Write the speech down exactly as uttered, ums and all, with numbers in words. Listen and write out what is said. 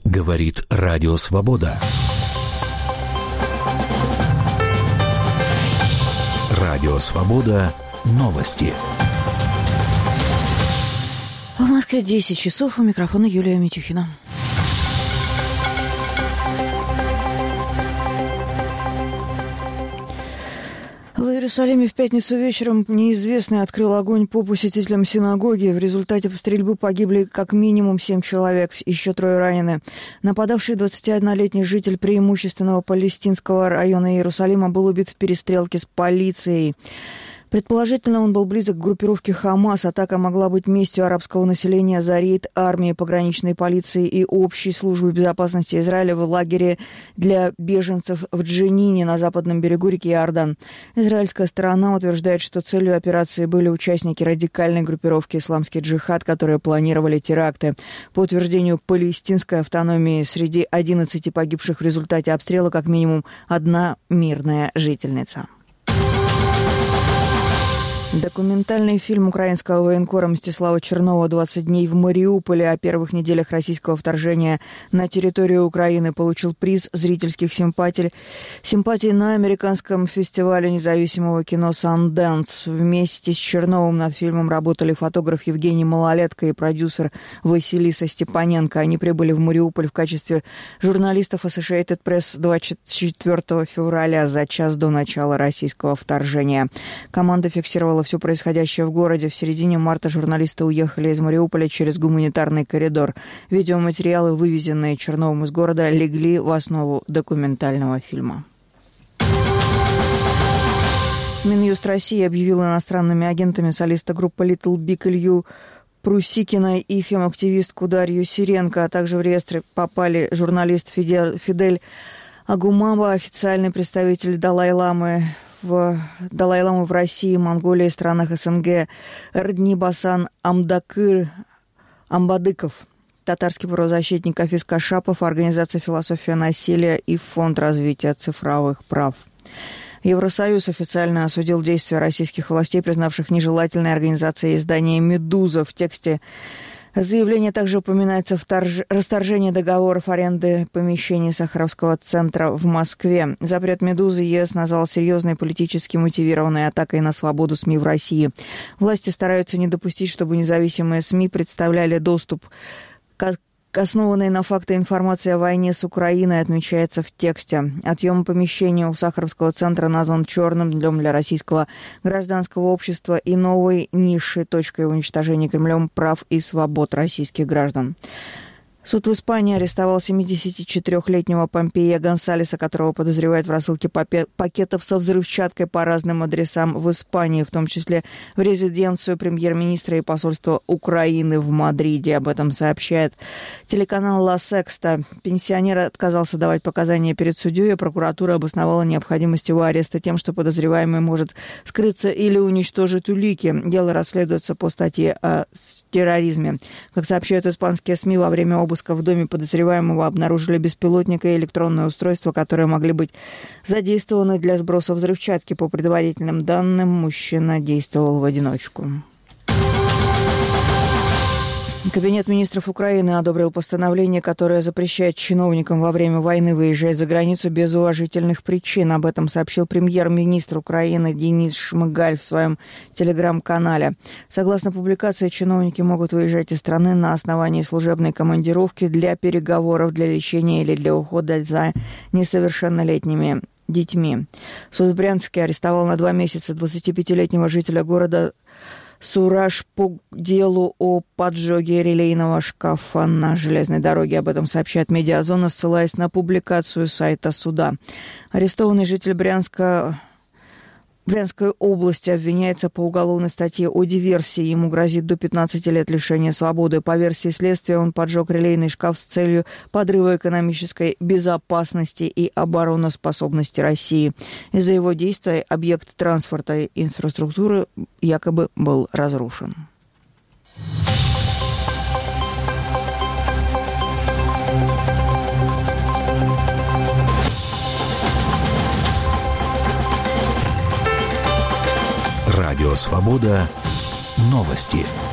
Говорит Радио Свобода. Радио Свобода. Новости. В Москве десять часов. У микрофона Юлия Митюхина. В Иерусалиме в пятницу вечером неизвестный открыл огонь по посетителям синагоги. В результате стрельбы погибли как минимум семь человек, еще трое ранены. Нападавший двадцатиоднолетний житель преимущественного палестинского района Иерусалима был убит в перестрелке с полицией. Предположительно, он был близок к группировке «Хамас». Атака могла быть местью арабского населения за рейд армии, пограничной полиции и общей службы безопасности Израиля в лагере для беженцев в Дженине на западном берегу реки Иордан. Израильская сторона утверждает, что целью операции были участники радикальной группировки «Исламский джихад», которые планировали теракты. По утверждению палестинской автономии, среди одиннадцати погибших в результате обстрела как минимум одна мирная жительница. Документальный фильм украинского военкора Мстислава Чернова «двадцать дней в Мариуполе» о первых неделях российского вторжения на территорию Украины получил приз зрительских симпатий, симпатий на американском фестивале независимого кино «Сандэнс». Вместе с Черновым над фильмом работали фотограф Евгений Малолетко и продюсер Василиса Степаненко. Они прибыли в Мариуполь в качестве журналистов Associated Press двадцать четвёртого февраля, за час до начала российского вторжения. Команда фиксировала все происходящее в городе. В середине марта журналисты уехали из Мариуполя через гуманитарный коридор. Видеоматериалы, вывезенные Черновым из города, легли в основу документального фильма. Минюст России объявил иностранными агентами солиста группы Little Big Илью Прусикина и фем-активистку Дарью Сиренко, а также в реестр попали журналист Фидель Агумаба, официальный представитель Далай-ламы в Далай-ламы в России, Монголии и странах СНГ Эрдни-Басан Амдакыр Амбадыков, татарский правозащитник Афиз Кашапов, Организация «Философия насилия» и Фонд развития цифровых прав. Евросоюз официально осудил действия российских властей, признавших нежелательной организацией издания «Медуза». В тексте заявление также упоминается вторж... расторжение договоров аренды помещений Сахаровского центра в Москве. Запрет «Медузы» ЕС назвал серьезной политически мотивированной атакой на свободу СМИ в России. Власти стараются не допустить, чтобы независимые СМИ представляли доступ к основанной на факте информации о войне с Украиной, отмечается в тексте. Отъем помещения у Сахаровского центра назван черным днем для российского гражданского общества и новой низшей точкой уничтожения Кремлем прав и свобод российских граждан. Суд в Испании арестовал семидесятичетырёхлетнего Помпея Гонсалеса, которого подозревают в рассылке пакетов со взрывчаткой по разным адресам в Испании, в том числе в резиденцию премьер-министра и посольство Украины в Мадриде. Об этом сообщает телеканал «Ла Секста». Пенсионер отказался давать показания перед судьей, а прокуратура обосновала необходимость его ареста тем, что подозреваемый может скрыться или уничтожить улики. Дело расследуется по статье о терроризме. Как сообщают испанские СМИ, во время обыска в доме подозреваемого обнаружили беспилотник и электронное устройство, которые могли быть задействованы для сброса взрывчатки. По предварительным данным, мужчина действовал в одиночку. Кабинет министров Украины одобрил постановление, которое запрещает чиновникам во время войны выезжать за границу без уважительных причин. Об этом сообщил премьер-министр Украины Денис Шмыгаль в своем телеграм-канале. Согласно публикации, чиновники могут выезжать из страны на основании служебной командировки для переговоров, для лечения или для ухода за несовершеннолетними детьми. Суд в Брянске арестовал на два месяца двадцатипятилетнего жителя города Сураж по делу о поджоге релейного шкафа на железной дороге. Об этом сообщает «Медиазона», ссылаясь на публикацию сайта суда. Арестованный житель Брянска... Брянской области обвиняется по уголовной статье о диверсии. Ему грозит до пятнадцати лет лишения свободы. По версии следствия, он поджег релейный шкаф с целью подрыва экономической безопасности и обороноспособности России. Из-за его действий объект транспорта и инфраструктуры якобы был разрушен. Радио Свобода. Новости.